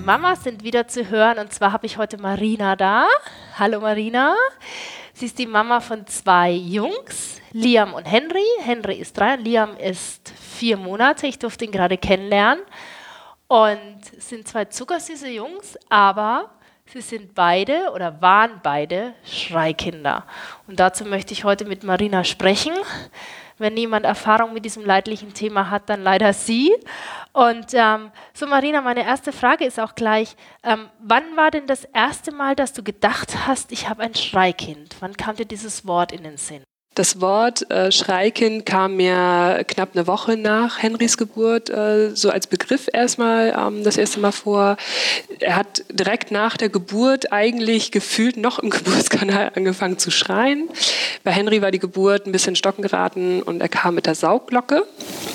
Mamas sind wieder zu hören und zwar habe ich heute Marina da. Hallo Marina. Sie ist die Mama von 2 Jungs, Liam und Henry. Henry ist 3 und Liam ist 4 Monate. Ich durfte ihn gerade kennenlernen. Und es sind 2 zuckersüße Jungs, aber sie sind beide oder waren beide Schreikinder. Und dazu möchte ich heute mit Marina sprechen. Wenn niemand Erfahrung mit diesem leidlichen Thema hat, dann leider sie. Und so Marina, meine erste Frage ist auch gleich, wann war denn das erste Mal, dass du gedacht hast, ich habe ein Schreikind? Wann kam dir dieses Wort in den Sinn? Das Wort Schreikind kam mir knapp eine Woche nach Henrys Geburt so als Begriff erstmal das erste Mal vor. Er hat direkt nach der Geburt eigentlich gefühlt noch im Geburtskanal angefangen zu schreien. Bei Henry war die Geburt ein bisschen in Stocken geraten und er kam mit der Saugglocke.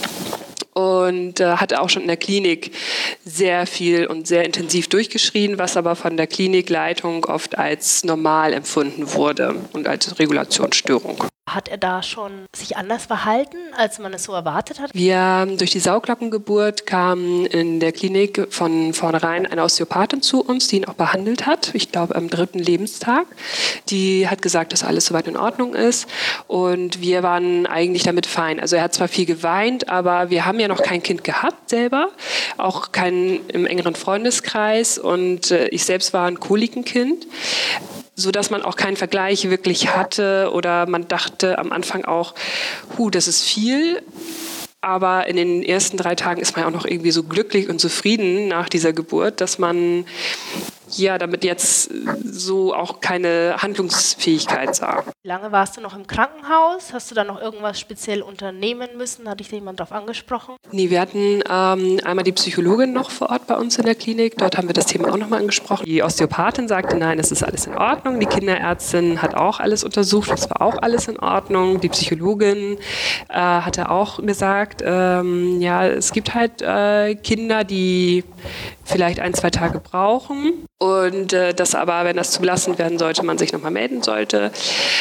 Und hatte auch schon in der Klinik sehr viel und sehr intensiv durchgeschrien, was aber von der Klinikleitung oft als normal empfunden wurde und als Regulationsstörung. Hat er da schon sich anders verhalten, als man es so erwartet hat? Durch die Sauglockengeburt kam in der Klinik von vornherein eine Osteopathin zu uns, die ihn auch behandelt hat, ich glaube am 3. Lebenstag. Die hat gesagt, dass alles soweit in Ordnung ist und wir waren eigentlich damit fein. Also er hat zwar viel geweint, aber wir haben ja noch kein Kind gehabt selber, auch kein im engeren Freundeskreis und ich selbst war ein Kolikenkind, sodass man auch keinen Vergleich wirklich hatte oder man dachte am Anfang auch, das ist viel. Aber in den ersten 3 Tagen ist man auch noch irgendwie so glücklich und zufrieden nach dieser Geburt, dass man damit jetzt so auch keine Handlungsfähigkeit sah. Wie lange warst du noch im Krankenhaus? Hast du da noch irgendwas speziell unternehmen müssen? Hat dich da jemand darauf angesprochen? Nee, wir hatten einmal die Psychologin noch vor Ort bei uns in der Klinik. Dort haben wir das Thema auch nochmal angesprochen. Die Osteopathin sagte, nein, es ist alles in Ordnung. Die Kinderärztin hat auch alles untersucht, es war auch alles in Ordnung. Die Psychologin hatte auch gesagt, es gibt halt Kinder, die vielleicht 1-2 Tage brauchen und das aber, wenn das zugelassen werden sollte, man sich nochmal melden sollte,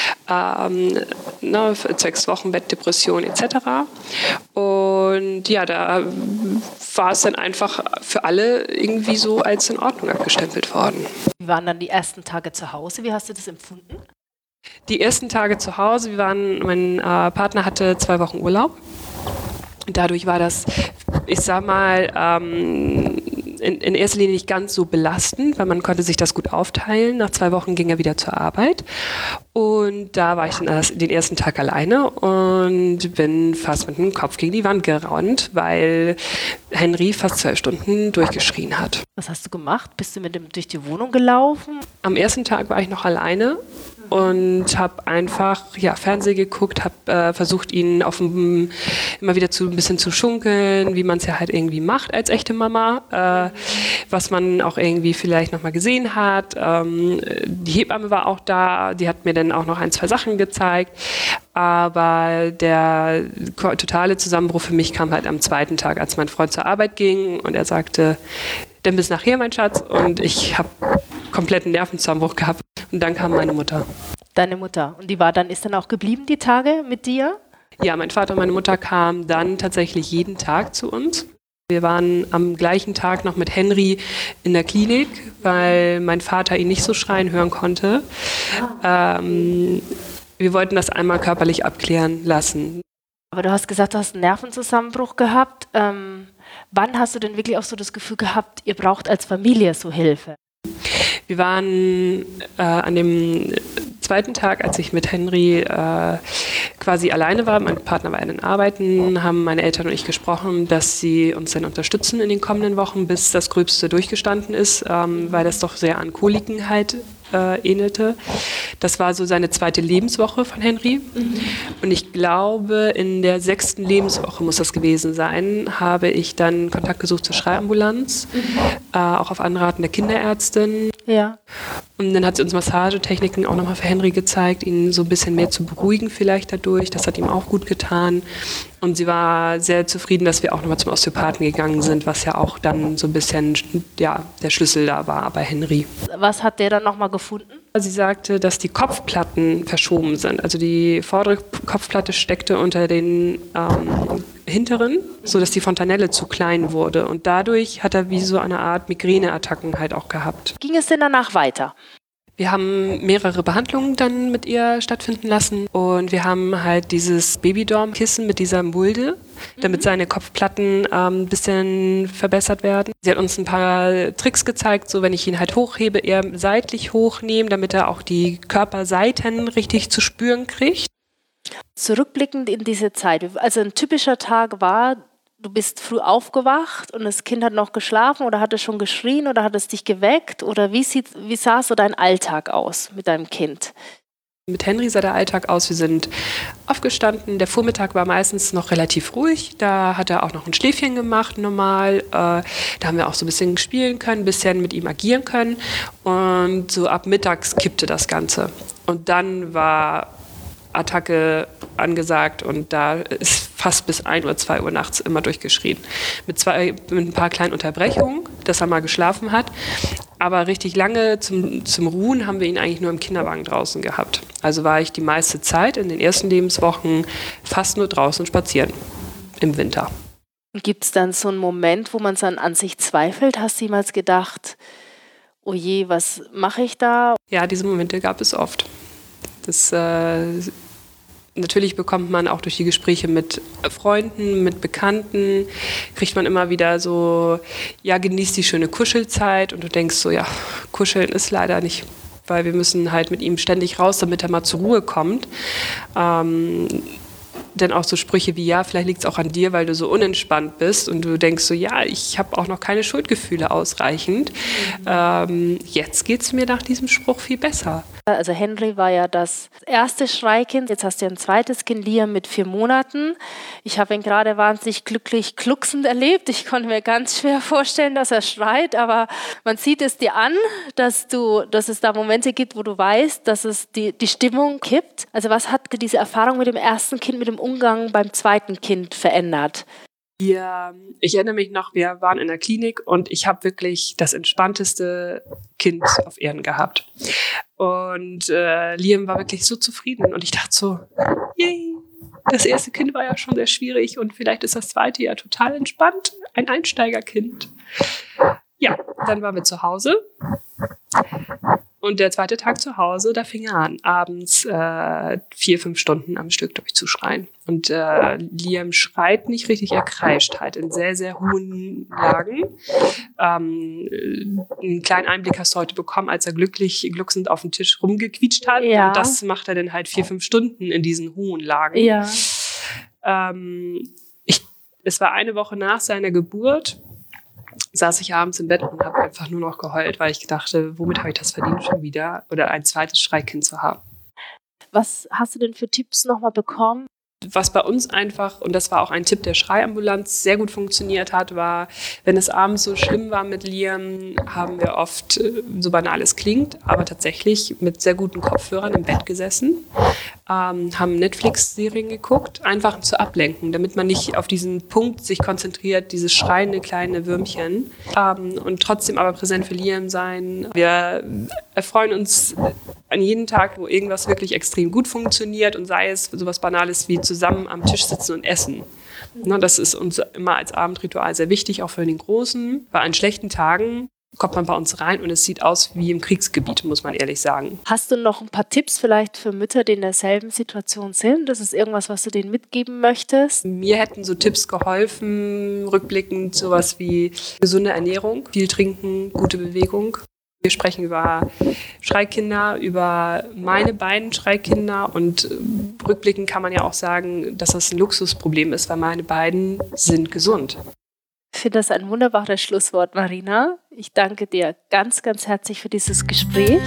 zwecks Wochenbett, Depression etc. Und da war es dann einfach für alle irgendwie so als in Ordnung abgestempelt worden. Wie waren dann die ersten Tage zu Hause? Wie hast du das empfunden? Die ersten Tage zu Hause, mein Partner hatte 2 Wochen Urlaub. Dadurch war das, ich sag mal, in erster Linie nicht ganz so belastend, weil man konnte sich das gut aufteilen. Nach 2 Wochen ging er wieder zur Arbeit und da war ich dann den ersten Tag alleine und bin fast mit dem Kopf gegen die Wand gerannt, weil Henry fast 12 Stunden durchgeschrien hat. Was hast du gemacht? Bist du mit ihm durch die Wohnung gelaufen? Am ersten Tag war ich noch alleine und habe einfach Fernsehen geguckt, habe versucht, ihn immer wieder ein bisschen zu schunkeln, wie man es ja halt irgendwie macht als echte Mama, was man auch irgendwie vielleicht nochmal gesehen hat. Die Hebamme war auch da, die hat mir dann auch noch 1-2 Sachen gezeigt, aber der totale Zusammenbruch für mich kam halt am 2. Tag, als mein Freund zur Arbeit ging und er sagte, dann bis nachher, mein Schatz, und ich habe kompletten Nervenzusammenbruch gehabt. Und dann kam meine Mutter. Deine Mutter. Und die ist dann auch geblieben, die Tage mit dir? Ja, mein Vater und meine Mutter kamen dann tatsächlich jeden Tag zu uns. Wir waren am gleichen Tag noch mit Henry in der Klinik, weil mein Vater ihn nicht so schreien hören konnte. Wir wollten das einmal körperlich abklären lassen. Aber du hast gesagt, du hast einen Nervenzusammenbruch gehabt. Wann hast du denn wirklich auch so das Gefühl gehabt, ihr braucht als Familie so Hilfe? Wir waren an dem 2. Tag, als ich mit Henry quasi alleine war, mein Partner war in den Arbeiten, haben meine Eltern und ich gesprochen, dass sie uns dann unterstützen in den kommenden Wochen, bis das Gröbste durchgestanden ist, weil das doch sehr an Koliken halt ähnelte. Das war so seine 2. Lebenswoche von Henry. Und ich glaube, in der 6. Lebenswoche muss das gewesen sein, habe ich dann Kontakt gesucht zur Schreiambulanz, auch auf Anraten der Kinderärztin. Ja. Und dann hat sie uns Massagetechniken auch nochmal für Henry gezeigt, ihn so ein bisschen mehr zu beruhigen vielleicht dadurch. Das hat ihm auch gut getan. Und sie war sehr zufrieden, dass wir auch nochmal zum Osteopathen gegangen sind, was ja auch dann so ein bisschen der Schlüssel da war bei Henry. Was hat der dann nochmal gefunden? Sie sagte, dass die Kopfplatten verschoben sind. Also die vordere Kopfplatte steckte unter den hinteren, sodass die Fontanelle zu klein wurde. Und dadurch hat er wie so eine Art Migräneattacken halt auch gehabt. Ging es denn danach weiter? Wir haben mehrere Behandlungen dann mit ihr stattfinden lassen und wir haben halt dieses Babydorm-Kissen mit dieser Mulde, damit seine Kopfplatten ein bisschen verbessert werden. Sie hat uns ein paar Tricks gezeigt, so wenn ich ihn halt hochhebe, eher seitlich hochnehmen, damit er auch die Körperseiten richtig zu spüren kriegt. Zurückblickend in diese Zeit, also ein typischer Tag war, du bist früh aufgewacht und das Kind hat noch geschlafen oder hat es schon geschrien oder hat es dich geweckt? Oder wie sah so dein Alltag aus mit deinem Kind? Mit Henry sah der Alltag aus, wir sind aufgestanden, der Vormittag war meistens noch relativ ruhig, da hat er auch noch ein Schläfchen gemacht normal, da haben wir auch so ein bisschen spielen können, ein bisschen mit ihm agieren können und so ab mittags kippte das Ganze. Und dann war Attacke angesagt und da ist fast bis 1 Uhr, 2 Uhr nachts immer durchgeschrien. Mit ein paar kleinen Unterbrechungen, dass er mal geschlafen hat. Aber richtig lange zum Ruhen haben wir ihn eigentlich nur im Kinderwagen draußen gehabt. Also war ich die meiste Zeit in den ersten Lebenswochen fast nur draußen spazieren im Winter. Gibt es dann so einen Moment, wo man dann an sich zweifelt? Hast du jemals gedacht, oh je, was mache ich da? Ja, diese Momente gab es oft. Das natürlich bekommt man auch durch die Gespräche mit Freunden, mit Bekannten, kriegt man immer wieder so, ja, genießt die schöne Kuschelzeit und du denkst so, ja, kuscheln ist leider nicht, weil wir müssen halt mit ihm ständig raus, damit er mal zur Ruhe kommt. Denn auch so Sprüche wie, ja, vielleicht liegt es auch an dir, weil du so unentspannt bist und du denkst so, ja, ich habe auch noch keine Schuldgefühle ausreichend. Jetzt geht es mir nach diesem Spruch viel besser. Also Henry war ja das erste Schreikind, jetzt hast du ein zweites Kind, Liam, mit 4 Monaten. Ich habe ihn gerade wahnsinnig glücklich glucksend erlebt. Ich konnte mir ganz schwer vorstellen, dass er schreit, aber man sieht es dir an, dass es da Momente gibt, wo du weißt, dass es die Stimmung kippt. Also was hat diese Erfahrung mit dem ersten Kind, mit dem Umgang beim zweiten Kind verändert? Ja, ich erinnere mich noch, wir waren in der Klinik und ich habe wirklich das entspannteste Kind auf Erden gehabt. Und Liam war wirklich so zufrieden und ich dachte so, yay, das erste Kind war ja schon sehr schwierig und vielleicht ist das zweite ja total entspannt, ein Einsteigerkind. Ja, dann waren wir zu Hause. Und der zweite Tag zu Hause, da fing er an, abends 4-5 Stunden am Stück durchzuschreien. Und Liam schreit nicht richtig, er kreischt halt in sehr, sehr hohen Lagen. Einen kleinen Einblick hast du heute bekommen, als er glucksend auf dem Tisch rumgequietscht hat. Ja. Und das macht er dann halt 4-5 Stunden in diesen hohen Lagen. Ja. Es war eine Woche nach seiner Geburt. Saß ich abends im Bett und habe einfach nur noch geheult, weil ich dachte, womit habe ich das verdient, schon wieder oder ein zweites Schreikind zu haben. Was hast du denn für Tipps nochmal bekommen? Was bei uns einfach, und das war auch ein Tipp der Schreiambulanz, sehr gut funktioniert hat, war, wenn es abends so schlimm war mit Liam, haben wir oft, so banal es klingt, aber tatsächlich mit sehr guten Kopfhörern im Bett gesessen, haben Netflix-Serien geguckt, einfach zu ablenken, damit man nicht auf diesen Punkt sich konzentriert, dieses schreiende kleine Würmchen, und trotzdem aber präsent für Liam sein. Wir erfreuen uns an jedem Tag, wo irgendwas wirklich extrem gut funktioniert und sei es sowas Banales wie zusammen am Tisch sitzen und essen. Das ist uns immer als Abendritual sehr wichtig, auch für den Großen. Bei an schlechten Tagen kommt man bei uns rein und es sieht aus wie im Kriegsgebiet, muss man ehrlich sagen. Hast du noch ein paar Tipps vielleicht für Mütter, die in derselben Situation sind? Das ist irgendwas, was du denen mitgeben möchtest? Mir hätten so Tipps geholfen, rückblickend sowas wie gesunde Ernährung, viel trinken, gute Bewegung. Wir sprechen über Schreikinder, über meine beiden Schreikinder und rückblickend kann man ja auch sagen, dass das ein Luxusproblem ist, weil meine beiden sind gesund. Ich finde das ein wunderbares Schlusswort, Marina. Ich danke dir ganz, ganz herzlich für dieses Gespräch.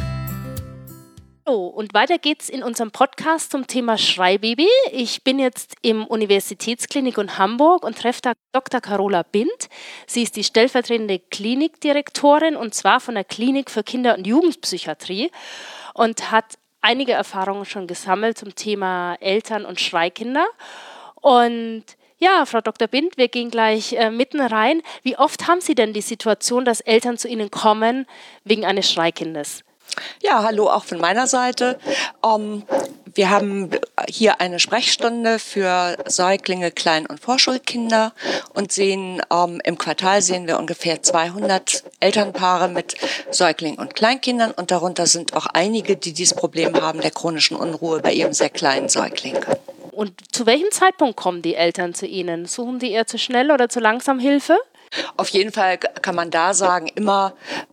So, und weiter geht's in unserem Podcast zum Thema Schreibaby. Ich bin jetzt im Universitätsklinik in Hamburg und treffe da Dr. Carola Bindt. Sie ist die stellvertretende Klinikdirektorin und zwar von der Klinik für Kinder- und Jugendpsychiatrie und hat einige Erfahrungen schon gesammelt zum Thema Eltern und Schreikinder. Und ja, Frau Dr. Bindt, wir gehen gleich mitten rein. Wie oft haben Sie denn die Situation, dass Eltern zu Ihnen kommen wegen eines Schreikindes? Ja, hallo auch von meiner Seite. Wir haben hier eine Sprechstunde für Säuglinge, Klein- und Vorschulkinder und sehen im Quartal sehen wir ungefähr 200 Elternpaare mit Säuglingen und Kleinkindern und darunter sind auch einige, die dieses Problem haben der chronischen Unruhe bei ihrem sehr kleinen Säugling. Und zu welchem Zeitpunkt kommen die Eltern zu Ihnen? Suchen die eher zu schnell oder zu langsam Hilfe? Auf jeden Fall kann man da sagen, immer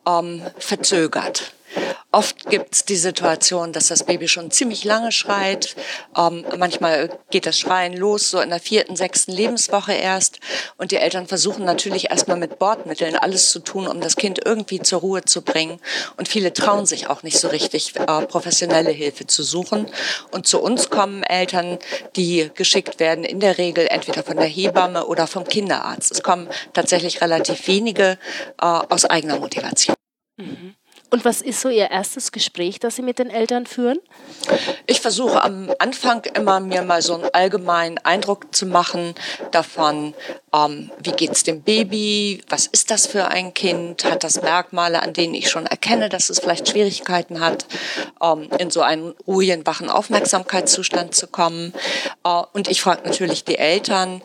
verzögert. Oft gibt es die Situation, dass das Baby schon ziemlich lange schreit. Manchmal geht das Schreien los, so in der 4., 6. Lebenswoche erst. Und die Eltern versuchen natürlich erstmal mit Bordmitteln alles zu tun, um das Kind irgendwie zur Ruhe zu bringen. Und viele trauen sich auch nicht so richtig, professionelle Hilfe zu suchen. Und zu uns kommen Eltern, die geschickt werden, in der Regel entweder von der Hebamme oder vom Kinderarzt. Es kommen tatsächlich relativ wenige aus eigener Motivation. Mhm. Und was ist so Ihr erstes Gespräch, das Sie mit den Eltern führen? Ich versuche am Anfang immer, mir mal so einen allgemeinen Eindruck zu machen davon, wie geht's dem Baby, was ist das für ein Kind, hat das Merkmale, an denen ich schon erkenne, dass es vielleicht Schwierigkeiten hat, in so einen ruhigen, wachen Aufmerksamkeitszustand zu kommen. Und ich frage natürlich die Eltern,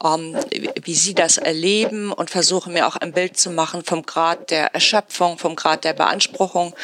wie sie das erleben und versuche mir auch ein Bild zu machen vom Grad der Erschöpfung, vom Grad der Beanspruchung.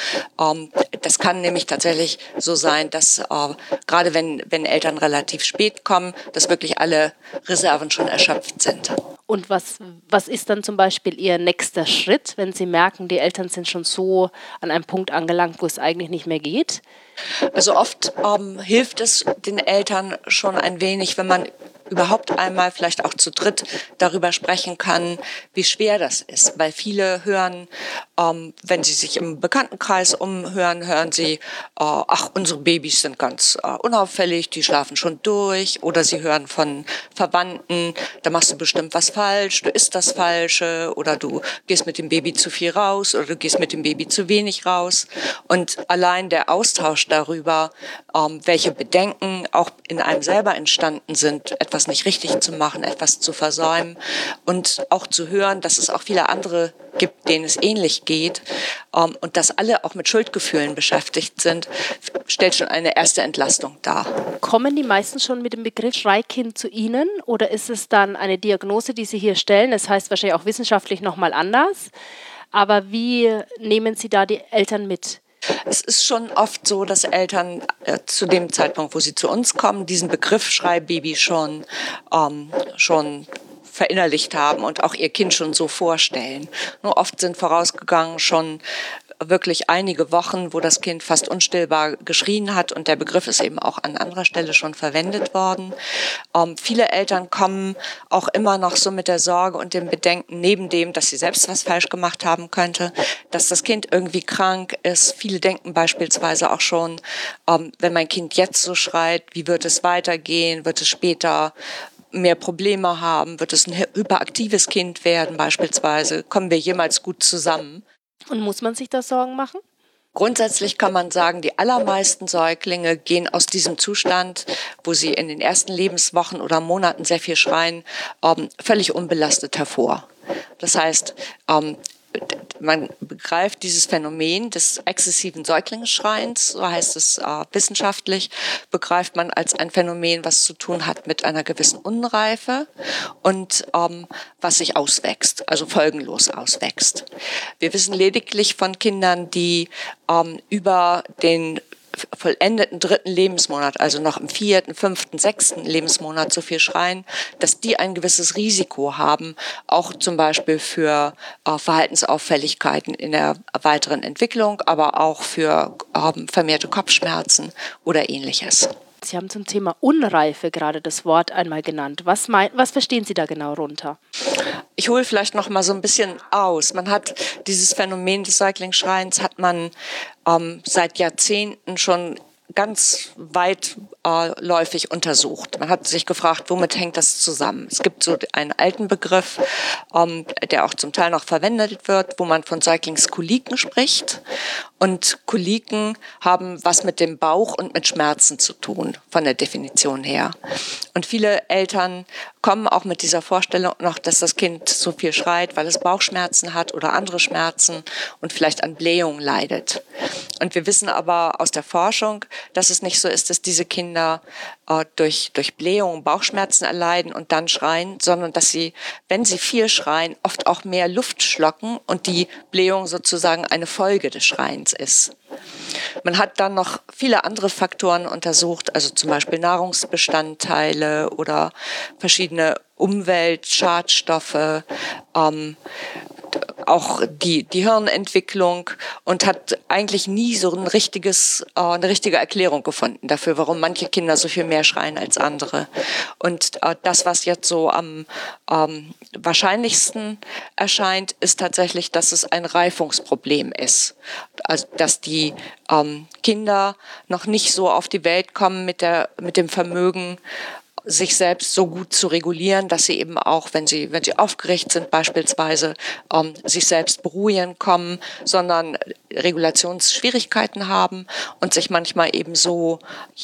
Das kann nämlich tatsächlich so sein, dass gerade wenn Eltern relativ spät kommen, dass wirklich alle Reserven schon erschöpft sind. Und was ist dann zum Beispiel Ihr nächster Schritt, wenn Sie merken, die Eltern sind schon so an einem Punkt angelangt, wo es eigentlich nicht mehr geht? Also oft hilft es den Eltern schon ein wenig, wenn man überhaupt einmal vielleicht auch zu dritt darüber sprechen kann, wie schwer das ist. Weil viele hören, wenn sie sich im Bekanntenkreis umhören, hören sie, ach, unsere Babys sind ganz unauffällig, die schlafen schon durch. Oder sie hören von Verwandten, da machst du bestimmt was falsch, du isst das Falsche oder du gehst mit dem Baby zu viel raus oder du gehst mit dem Baby zu wenig raus. Und allein der Austausch darüber, welche Bedenken auch in einem selber entstanden sind, etwas nicht richtig zu machen, etwas zu versäumen und auch zu hören, dass es auch viele andere gibt, denen es ähnlich geht und dass alle auch mit Schuldgefühlen beschäftigt sind, stellt schon eine erste Entlastung dar. Kommen die meisten schon mit dem Begriff Schreikind zu Ihnen oder ist es dann eine Diagnose, die Sie hier stellen? Das heißt wahrscheinlich auch wissenschaftlich nochmal anders. Aber wie nehmen Sie da die Eltern mit? Es ist schon oft so, dass Eltern zu dem Zeitpunkt, wo sie zu uns kommen, diesen Begriff Schreibaby schon verinnerlicht haben und auch ihr Kind schon so vorstellen. Nur oft sind vorausgegangen schon wirklich einige Wochen, wo das Kind fast unstillbar geschrien hat und der Begriff ist eben auch an anderer Stelle schon verwendet worden. Viele Eltern kommen auch immer noch so mit der Sorge und dem Bedenken, neben dem, dass sie selbst was falsch gemacht haben könnte, dass das Kind irgendwie krank ist. Viele denken beispielsweise auch schon, wenn mein Kind jetzt so schreit, wie wird es weitergehen? Wird es später mehr Probleme haben? Wird es ein hyperaktives Kind werden beispielsweise? Kommen wir jemals gut zusammen? Und muss man sich da Sorgen machen? Grundsätzlich kann man sagen, die allermeisten Säuglinge gehen aus diesem Zustand, wo sie in den ersten Lebenswochen oder Monaten sehr viel schreien, völlig unbelastet hervor. Das heißt, man begreift dieses Phänomen des exzessiven Säuglingsschreiens, so heißt es wissenschaftlich, begreift man als ein Phänomen, was zu tun hat mit einer gewissen Unreife und was sich auswächst, also folgenlos auswächst. Wir wissen lediglich von Kindern, die über den vollendeten 3. Lebensmonat, also noch im 4., 5., 6. Lebensmonat so viel schreien, dass die ein gewisses Risiko haben, auch zum Beispiel für Verhaltensauffälligkeiten in der weiteren Entwicklung, aber auch für vermehrte Kopfschmerzen oder Ähnliches. Sie haben zum Thema Unreife gerade das Wort einmal genannt. Was verstehen Sie da genau runter? Ich hole vielleicht noch mal so ein bisschen aus. Man hat dieses Phänomen des Säuglingsschreiens hat man seit Jahrzehnten schon ganz weitläufig untersucht. Man hat sich gefragt, womit hängt das zusammen? Es gibt so einen alten Begriff, der auch zum Teil noch verwendet wird, wo man von Säuglingskoliken spricht. Und Koliken haben was mit dem Bauch und mit Schmerzen zu tun, von der Definition her. Und viele Eltern kommen auch mit dieser Vorstellung noch, dass das Kind so viel schreit, weil es Bauchschmerzen hat oder andere Schmerzen und vielleicht an Blähungen leidet. Und wir wissen aber aus der Forschung, dass es nicht so ist, dass diese Kinder durch Blähungen Bauchschmerzen erleiden und dann schreien, sondern dass sie, wenn sie viel schreien, oft auch mehr Luft schlucken und die Blähung sozusagen eine Folge des Schreiens ist. Man hat dann noch viele andere Faktoren untersucht, also zum Beispiel Nahrungsbestandteile oder verschiedene Umweltschadstoffe, auch die Hirnentwicklung und hat eigentlich nie so eine richtige Erklärung gefunden dafür, warum manche Kinder so viel mehr schreien als andere. Und das, was jetzt so am wahrscheinlichsten erscheint, ist tatsächlich, dass es ein Reifungsproblem ist. Also, dass die Kinder noch nicht so auf die Welt kommen mit dem Vermögen, sich selbst so gut zu regulieren, dass sie eben auch, wenn sie aufgeregt sind beispielsweise, sich selbst beruhigen kommen, sondern Regulationsschwierigkeiten haben und sich manchmal eben so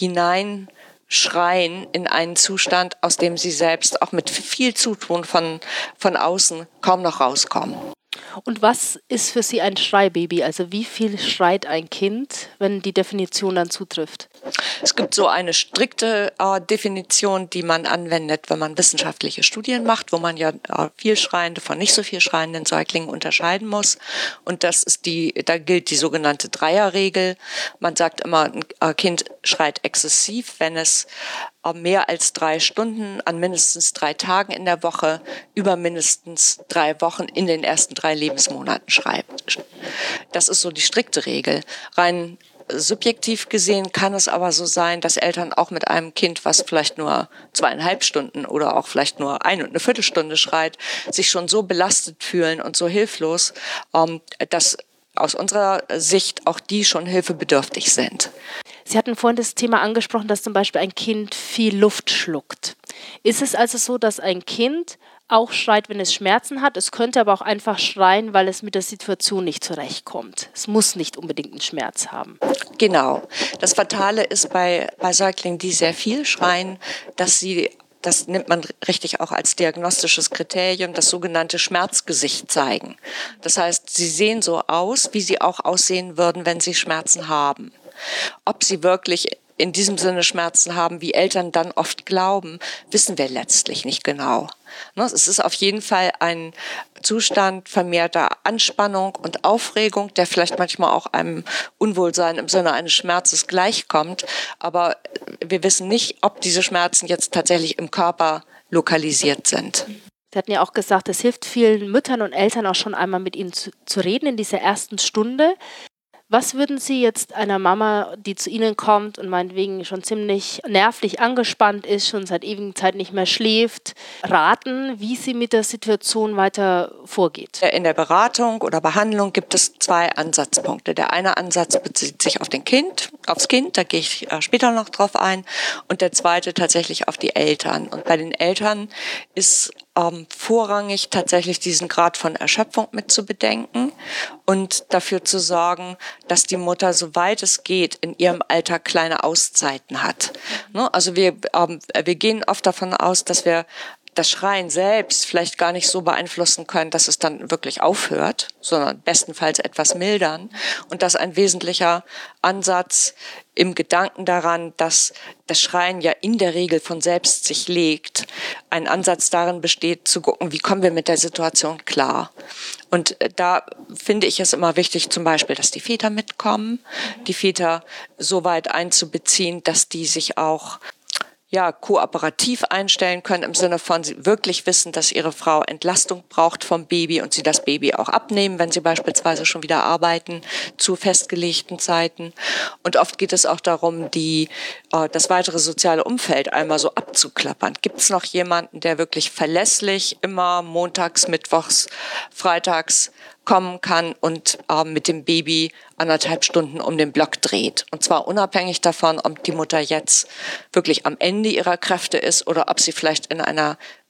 hineinschreien in einen Zustand, aus dem sie selbst auch mit viel Zutun von außen kaum noch rauskommen. Und was ist für Sie ein Schreibaby? Also wie viel schreit ein Kind, wenn die Definition dann zutrifft? Es gibt so eine strikte Definition, die man anwendet, wenn man wissenschaftliche Studien macht, wo man ja viel schreiende von nicht so viel schreienden Säuglingen unterscheiden muss. Und da gilt die sogenannte Dreierregel. Man sagt immer, ein Kind schreit exzessiv, wenn es mehr als 3 Stunden an mindestens 3 Tagen in der Woche über mindestens 3 Wochen in den ersten 3 Lebensmonaten schreibt. Das ist so die strikte Regel. Rein subjektiv gesehen kann es aber so sein, dass Eltern auch mit einem Kind, was vielleicht nur 2,5 Stunden oder auch vielleicht nur 1 und eine Viertelstunde schreit, sich schon so belastet fühlen und so hilflos, dass aus unserer Sicht auch die schon hilfebedürftig sind. Sie hatten vorhin das Thema angesprochen, dass zum Beispiel ein Kind viel Luft schluckt. Ist es also so, dass ein Kind auch schreit, wenn es Schmerzen hat? Es könnte aber auch einfach schreien, weil es mit der Situation nicht zurechtkommt. Es muss nicht unbedingt einen Schmerz haben. Genau. Das Fatale ist bei Säuglingen, die sehr viel schreien, dass sie, das nimmt man richtig auch als diagnostisches Kriterium, das sogenannte Schmerzgesicht zeigen. Das heißt, sie sehen so aus, wie sie auch aussehen würden, wenn sie Schmerzen haben. Ob sie wirklich in diesem Sinne Schmerzen haben, wie Eltern dann oft glauben, wissen wir letztlich nicht genau. Es ist auf jeden Fall ein Zustand vermehrter Anspannung und Aufregung, der vielleicht manchmal auch einem Unwohlsein im Sinne eines Schmerzes gleichkommt. Aber wir wissen nicht, ob diese Schmerzen jetzt tatsächlich im Körper lokalisiert sind. Sie hatten ja auch gesagt, es hilft vielen Müttern und Eltern auch schon einmal mit ihnen zu reden in dieser ersten Stunde. Was würden Sie jetzt einer Mama, die zu Ihnen kommt und meinetwegen schon ziemlich nervlich angespannt ist, schon seit ewigen Zeit nicht mehr schläft, raten, wie sie mit der Situation weiter vorgeht? In der Beratung oder Behandlung gibt es 2 Ansatzpunkte. Der eine Ansatz bezieht sich aufs Kind, da gehe ich später noch drauf ein. Und der zweite tatsächlich auf die Eltern. Und bei den Eltern ist vorrangig tatsächlich diesen Grad von Erschöpfung mit zu bedenken und dafür zu sorgen, dass die Mutter, soweit es geht, in ihrem Alltag kleine Auszeiten hat. Also wir gehen oft davon aus, dass wir das Schreien selbst vielleicht gar nicht so beeinflussen können, dass es dann wirklich aufhört, sondern bestenfalls etwas mildern. Und das ist ein wesentlicher Ansatz im Gedanken daran, dass das Schreien ja in der Regel von selbst sich legt. Ein Ansatz darin besteht, zu gucken, wie kommen wir mit der Situation klar. Und da finde ich es immer wichtig, zum Beispiel, dass die Väter mitkommen, die Väter so weit einzubeziehen, dass die sich auch kooperativ einstellen können, im Sinne von, sie wirklich wissen, dass ihre Frau Entlastung braucht vom Baby und sie das Baby auch abnehmen, wenn sie beispielsweise schon wieder arbeiten, zu festgelegten Zeiten. Und oft geht es auch darum, das weitere soziale Umfeld einmal so abzuklappern. Gibt es noch jemanden, der wirklich verlässlich immer montags, mittwochs, freitags kommen kann und mit dem Baby 1,5 Stunden um den Block dreht. Und zwar unabhängig davon, ob die Mutter jetzt wirklich am Ende ihrer Kräfte ist oder ob sie vielleicht in einer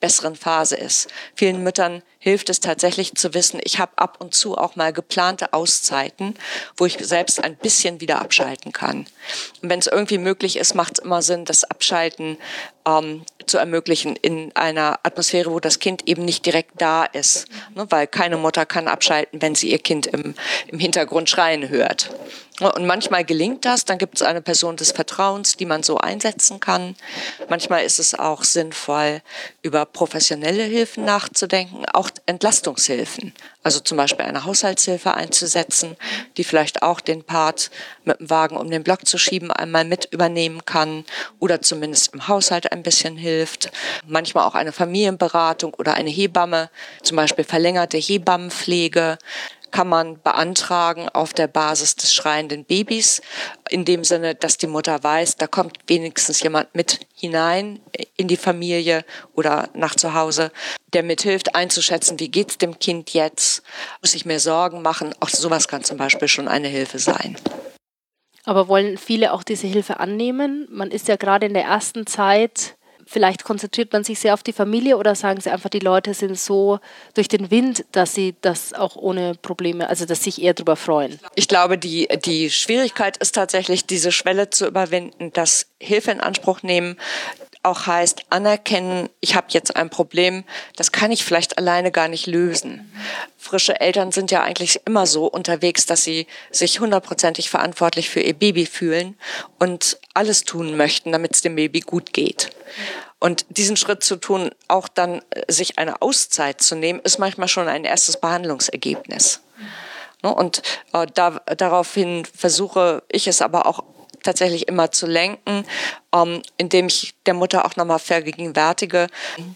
besseren Phase ist. Vielen Müttern hilft es tatsächlich zu wissen, ich habe ab und zu auch mal geplante Auszeiten, wo ich selbst ein bisschen wieder abschalten kann. Und wenn es irgendwie möglich ist, macht es immer Sinn, das Abschalten zu ermöglichen in einer Atmosphäre, wo das Kind eben nicht direkt da ist. Ne, weil keine Mutter kann abschalten, wenn sie ihr Kind im Hintergrund schreien hört. Und manchmal gelingt das, dann gibt es eine Person des Vertrauens, die man so einsetzen kann. Manchmal ist es auch sinnvoll, über professionelle Hilfen nachzudenken, auch Entlastungshilfen. Also zum Beispiel eine Haushaltshilfe einzusetzen, die vielleicht auch den Part mit dem Wagen um den Block zu schieben einmal mit übernehmen kann oder zumindest im Haushalt ein bisschen hilft. Manchmal auch eine Familienberatung oder eine Hebamme, zum Beispiel verlängerte Hebammenpflege, kann man beantragen auf der Basis des schreienden Babys, in dem Sinne, dass die Mutter weiß, da kommt wenigstens jemand mit hinein in die Familie oder nach zu Hause, der mithilft einzuschätzen, wie geht's dem Kind jetzt, muss ich mir Sorgen machen. Auch sowas kann zum Beispiel schon eine Hilfe sein. Aber wollen viele auch diese Hilfe annehmen? Man ist ja gerade in der ersten Zeit, vielleicht konzentriert man sich sehr auf die Familie oder sagen Sie einfach, die Leute sind so durch den Wind, dass sie das auch ohne Probleme, also dass sich eher darüber freuen? Ich glaube, die Schwierigkeit ist tatsächlich, diese Schwelle zu überwinden, dass Hilfe in Anspruch nehmen auch heißt, anerkennen, ich habe jetzt ein Problem, das kann ich vielleicht alleine gar nicht lösen. Frische Eltern sind ja eigentlich immer so unterwegs, dass sie sich 100%ig verantwortlich für ihr Baby fühlen und alles tun möchten, damit es dem Baby gut geht. Und diesen Schritt zu tun, auch dann sich eine Auszeit zu nehmen, ist manchmal schon ein erstes Behandlungsergebnis. Und daraufhin versuche ich es aber auch tatsächlich immer zu lenken, indem ich der Mutter auch nochmal vergegenwärtige,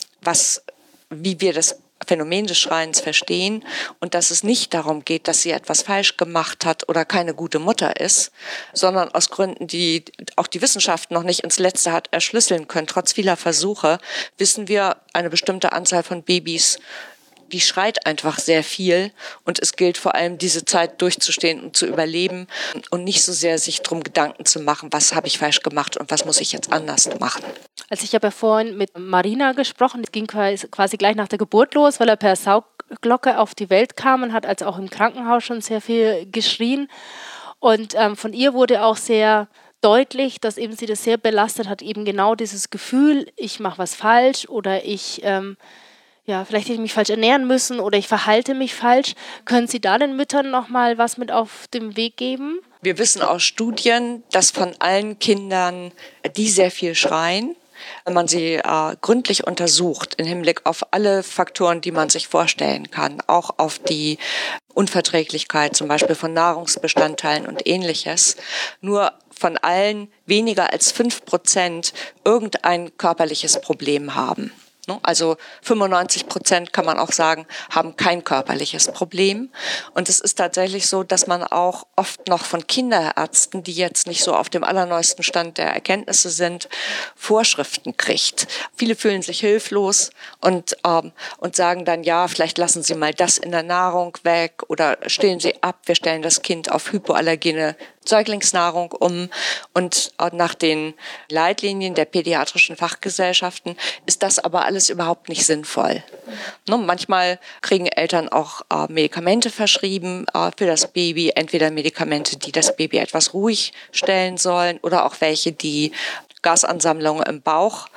wie wir das Phänomen des Schreiens verstehen und dass es nicht darum geht, dass sie etwas falsch gemacht hat oder keine gute Mutter ist, sondern aus Gründen, die auch die Wissenschaft noch nicht ins Letzte hat erschlüsseln können. Trotz vieler Versuche wissen wir, eine bestimmte Anzahl von Babys, die schreit einfach sehr viel und es gilt vor allem, diese Zeit durchzustehen und zu überleben und nicht so sehr sich drum Gedanken zu machen, was habe ich falsch gemacht und was muss ich jetzt anders machen. Also ich habe ja vorhin mit Marina gesprochen, es ging quasi gleich nach der Geburt los, weil er per Saugglocke auf die Welt kam und hat also auch im Krankenhaus schon sehr viel geschrien und von ihr wurde auch sehr deutlich, dass eben sie das sehr belastet hat, eben genau dieses Gefühl, ich mache was falsch oder vielleicht hätte ich mich falsch ernähren müssen oder ich verhalte mich falsch. Können Sie da den Müttern noch mal was mit auf den Weg geben? Wir wissen aus Studien, dass von allen Kindern, die sehr viel schreien, wenn man sie gründlich untersucht, im Hinblick auf alle Faktoren, die man sich vorstellen kann, auch auf die Unverträglichkeit zum Beispiel von Nahrungsbestandteilen und Ähnliches, nur von allen weniger als 5% irgendein körperliches Problem haben. Also 95% kann man auch sagen, haben kein körperliches Problem. Und es ist tatsächlich so, dass man auch oft noch von Kinderärzten, die jetzt nicht so auf dem allerneuesten Stand der Erkenntnisse sind, Vorschriften kriegt. Viele fühlen sich hilflos und sagen dann, ja, vielleicht lassen Sie mal das in der Nahrung weg oder stillen Sie ab, wir stellen das Kind auf hypoallergene Säuglingsnahrung um. Und nach den Leitlinien der pädiatrischen Fachgesellschaften ist das aber alles überhaupt nicht sinnvoll. Manchmal kriegen Eltern auch Medikamente verschrieben für das Baby, entweder Medikamente, die das Baby etwas ruhig stellen sollen oder auch welche, die Gasansammlungen im Bauch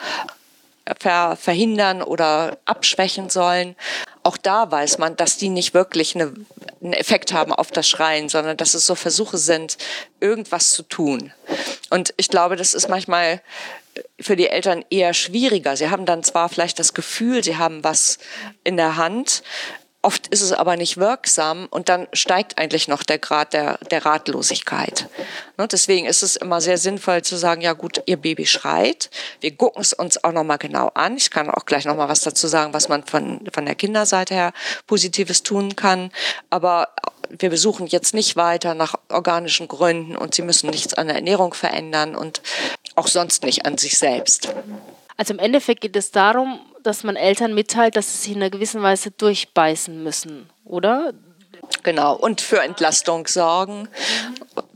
verhindern oder abschwächen sollen. Auch da weiß man, dass die nicht wirklich einen Effekt haben auf das Schreien, sondern dass es so Versuche sind, irgendwas zu tun. Und ich glaube, das ist manchmal für die Eltern eher schwieriger. Sie haben dann zwar vielleicht das Gefühl, sie haben was in der Hand, oft ist es aber nicht wirksam und dann steigt eigentlich noch der Grad der Ratlosigkeit. Deswegen ist es immer sehr sinnvoll zu sagen, ja gut, Ihr Baby schreit, wir gucken es uns auch nochmal genau an. Ich kann auch gleich nochmal was dazu sagen, was man von der Kinderseite her Positives tun kann. Aber wir besuchen jetzt nicht weiter nach organischen Gründen und Sie müssen nichts an der Ernährung verändern und auch sonst nicht an sich selbst. Also im Endeffekt geht es darum, dass man Eltern mitteilt, dass sie sich in einer gewissen Weise durchbeißen müssen, oder? Genau, und für Entlastung sorgen,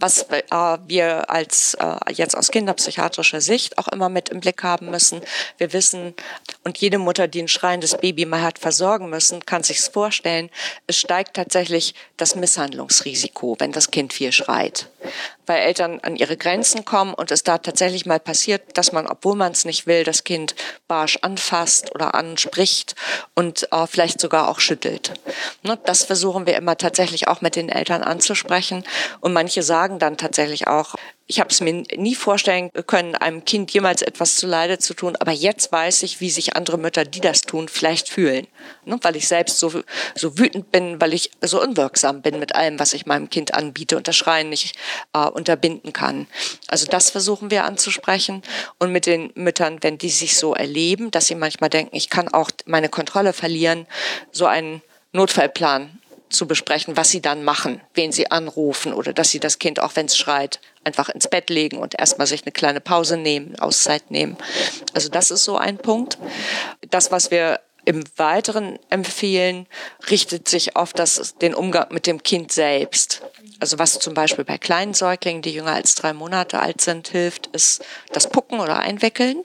Was wir als jetzt aus kinderpsychiatrischer Sicht auch immer mit im Blick haben müssen, wir wissen, und jede Mutter, die ein schreiendes Baby mal hat versorgen müssen, kann sich's vorstellen, es steigt tatsächlich das Misshandlungsrisiko, wenn das Kind viel schreit. Weil Eltern an ihre Grenzen kommen und es da tatsächlich mal passiert, dass man, obwohl man es nicht will, das Kind barsch anfasst oder anspricht und vielleicht sogar auch schüttelt. Ne, das versuchen wir immer tatsächlich auch mit den Eltern anzusprechen. Und manche sagen dann tatsächlich auch, ich habe es mir nie vorstellen können, einem Kind jemals etwas zuleide zu tun, aber jetzt weiß ich, wie sich andere Mütter, die das tun, vielleicht fühlen. Ne, weil ich selbst so wütend bin, weil ich so unwirksam bin mit allem, was ich meinem Kind anbiete und das Schreien nicht unterbinden kann. Also das versuchen wir anzusprechen. Und mit den Müttern, wenn die sich so erleben, dass sie manchmal denken, ich kann auch meine Kontrolle verlieren, so einen Notfallplan zu besprechen, was sie dann machen, wen sie anrufen oder dass sie das Kind, auch wenn es schreit, einfach ins Bett legen und erstmal sich eine kleine Pause nehmen, Auszeit nehmen. Also das ist so ein Punkt. Das, was wir im Weiteren empfehlen, richtet sich auf den Umgang mit dem Kind selbst. Also was zum Beispiel bei kleinen Säuglingen, die jünger als 3 Monate alt sind, hilft, ist das Pucken oder Einwickeln.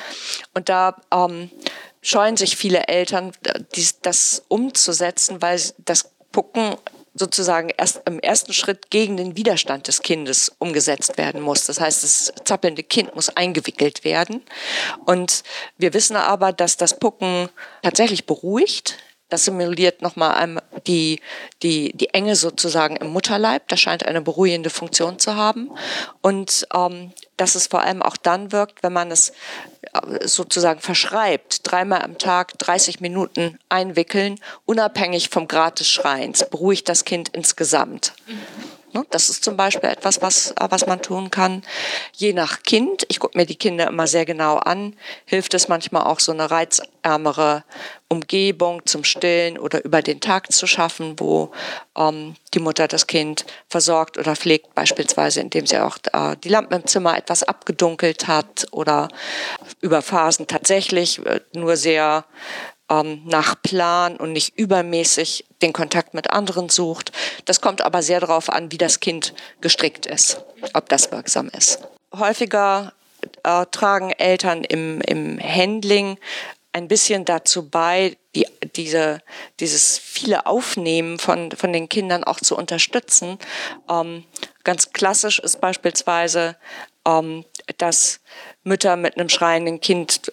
Und da scheuen sich viele Eltern, das umzusetzen, weil das Pucken sozusagen erst im ersten Schritt gegen den Widerstand des Kindes umgesetzt werden muss. Das heißt, das zappelnde Kind muss eingewickelt werden. Und wir wissen aber, dass das Pucken tatsächlich beruhigt. Das simuliert nochmal die Enge sozusagen im Mutterleib. Das scheint eine beruhigende Funktion zu haben. Und dass es vor allem auch dann wirkt, wenn man es sozusagen verschreibt, 3-mal am Tag 30 Minuten einwickeln, unabhängig vom Grad des Schreins, beruhigt das Kind insgesamt. Das ist zum Beispiel etwas, was man tun kann. Je nach Kind, ich gucke mir die Kinder immer sehr genau an, hilft es manchmal auch, so eine reizärmere Umgebung zum Stillen oder über den Tag zu schaffen, wo die Mutter das Kind versorgt oder pflegt, beispielsweise indem sie auch die Lampen im Zimmer etwas abgedunkelt hat oder über Phasen tatsächlich nur sehr nach Plan und nicht übermäßig den Kontakt mit anderen sucht. Das kommt aber sehr darauf an, wie das Kind gestrickt ist, ob das wirksam ist. Häufiger tragen Eltern im Handling ein bisschen dazu bei, dieses viele Aufnehmen von den Kindern auch zu unterstützen. Ganz klassisch ist beispielsweise, dass Mütter mit einem schreienden Kind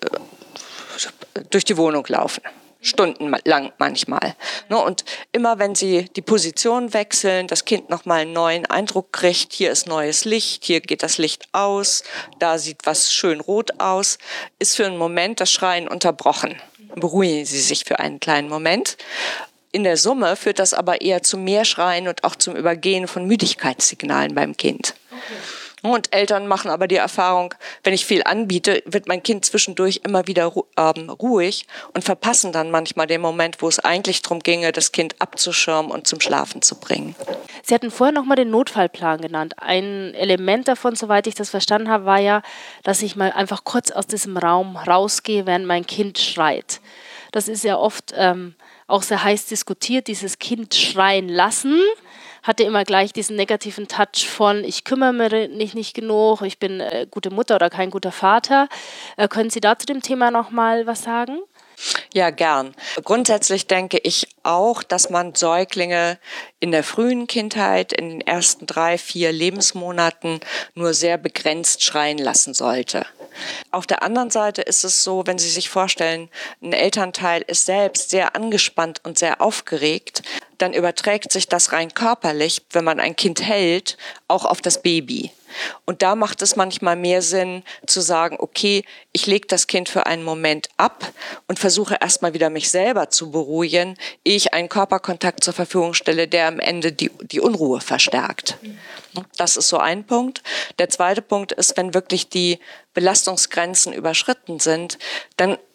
durch die Wohnung laufen. Stundenlang manchmal. Und immer wenn sie die Position wechseln, das Kind nochmal einen neuen Eindruck kriegt, hier ist neues Licht, hier geht das Licht aus, da sieht was schön rot aus, ist für einen Moment das Schreien unterbrochen. Beruhigen Sie sich für einen kleinen Moment. In der Summe führt das aber eher zu mehr Schreien und auch zum Übergehen von Müdigkeitssignalen beim Kind. Okay. Und Eltern machen aber die Erfahrung, wenn ich viel anbiete, wird mein Kind zwischendurch immer wieder ruhig und verpassen dann manchmal den Moment, wo es eigentlich darum ginge, das Kind abzuschirmen und zum Schlafen zu bringen. Sie hatten vorher nochmal den Notfallplan genannt. Ein Element davon, soweit ich das verstanden habe, war ja, dass ich mal einfach kurz aus diesem Raum rausgehe, während mein Kind schreit. Das ist ja oft auch sehr heiß diskutiert, dieses Kind schreien lassen. Hatte immer gleich diesen negativen Touch von, ich kümmere mich nicht genug, ich bin gute Mutter oder kein guter Vater. Können Sie da zu dem Thema noch mal was sagen? Ja, gern. Grundsätzlich denke ich auch, dass man Säuglinge in der frühen Kindheit, in den ersten 3-4 Lebensmonaten nur sehr begrenzt schreien lassen sollte. Auf der anderen Seite ist es so, wenn Sie sich vorstellen, ein Elternteil ist selbst sehr angespannt und sehr aufgeregt, dann überträgt sich das rein körperlich, wenn man ein Kind hält, auch auf das Baby. Und da macht es manchmal mehr Sinn zu sagen, okay, ich lege das Kind für einen Moment ab und versuche erstmal wieder mich selber zu beruhigen, ehe ich einen Körperkontakt zur Verfügung stelle, der am Ende die Unruhe verstärkt. Das ist so ein Punkt. Der zweite Punkt ist, wenn wirklich die Belastungsgrenzen überschritten sind, dann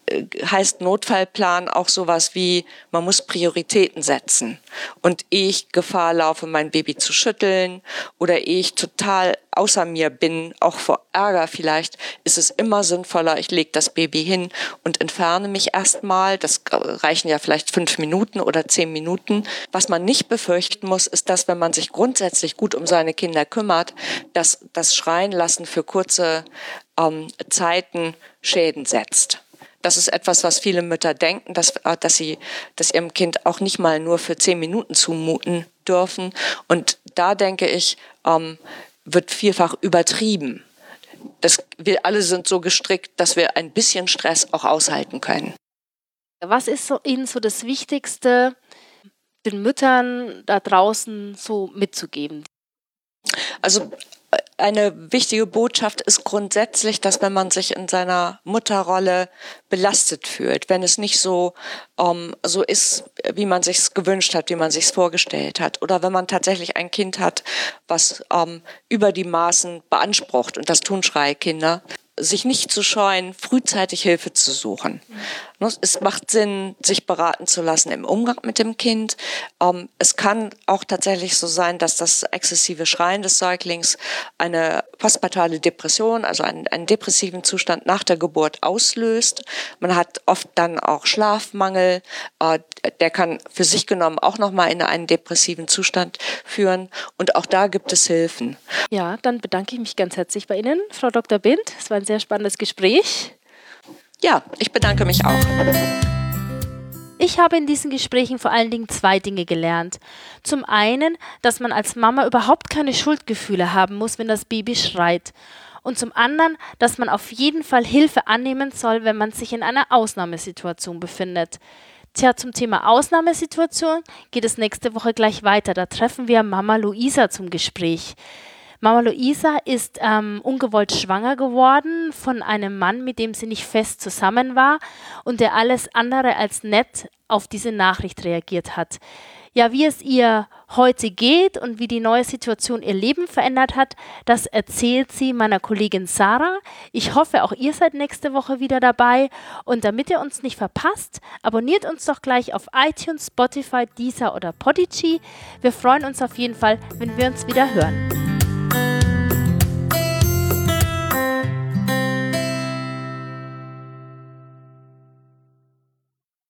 heißt Notfallplan auch sowas wie, man muss Prioritäten setzen. Und ehe ich Gefahr laufe, mein Baby zu schütteln oder ehe ich total außer mir bin, auch vor Ärger vielleicht, ist es immer sinnvoller, ich lege das Baby hin und entferne mich erstmal. Das reichen ja vielleicht 5 Minuten oder 10 Minuten. Was man nicht befürchten muss, ist, dass wenn man sich grundsätzlich gut um seine Kinder kümmert, dass das Schreien lassen für kurze Zeiten Schäden setzt. Das ist etwas, was viele Mütter denken, dass sie ihrem Kind auch nicht mal nur für 10 Minuten zumuten dürfen. Und da denke ich, wird vielfach übertrieben. Wir alle sind so gestrickt, dass wir ein bisschen Stress auch aushalten können. Was ist Ihnen so das Wichtigste, den Müttern da draußen so mitzugeben? Also eine wichtige Botschaft ist grundsätzlich, dass wenn man sich in seiner Mutterrolle belastet fühlt, wenn es nicht so ist, wie man sich's gewünscht hat, wie man sich's vorgestellt hat, oder wenn man tatsächlich ein Kind hat, was über die Maßen beansprucht, und das tun Schreikinder, sich nicht zu scheuen, frühzeitig Hilfe zu suchen. Es macht Sinn, sich beraten zu lassen im Umgang mit dem Kind. Es kann auch tatsächlich so sein, dass das exzessive Schreien des Säuglings eine postpartale Depression, also einen depressiven Zustand nach der Geburt auslöst. Man hat oft dann auch Schlafmangel. Der kann für sich genommen auch nochmal in einen depressiven Zustand führen. Und auch da gibt es Hilfen. Ja, dann bedanke ich mich ganz herzlich bei Ihnen, Frau Dr. Bindt. Es war ein sehr spannendes Gespräch. Ja, ich bedanke mich auch. Ich habe in diesen Gesprächen vor allen Dingen 2 Dinge gelernt. Zum einen, dass man als Mama überhaupt keine Schuldgefühle haben muss, wenn das Baby schreit. Und zum anderen, dass man auf jeden Fall Hilfe annehmen soll, wenn man sich in einer Ausnahmesituation befindet. Tja, zum Thema Ausnahmesituation geht es nächste Woche gleich weiter. Da treffen wir Mama Luisa zum Gespräch. Mama Luisa ist ungewollt schwanger geworden von einem Mann, mit dem sie nicht fest zusammen war und der alles andere als nett auf diese Nachricht reagiert hat. Ja, wie es ihr heute geht und wie die neue Situation ihr Leben verändert hat, das erzählt sie meiner Kollegin Sarah. Ich hoffe, auch ihr seid nächste Woche wieder dabei. Und damit ihr uns nicht verpasst, abonniert uns doch gleich auf iTunes, Spotify, Deezer oder Podigy. Wir freuen uns auf jeden Fall, wenn wir uns wieder hören.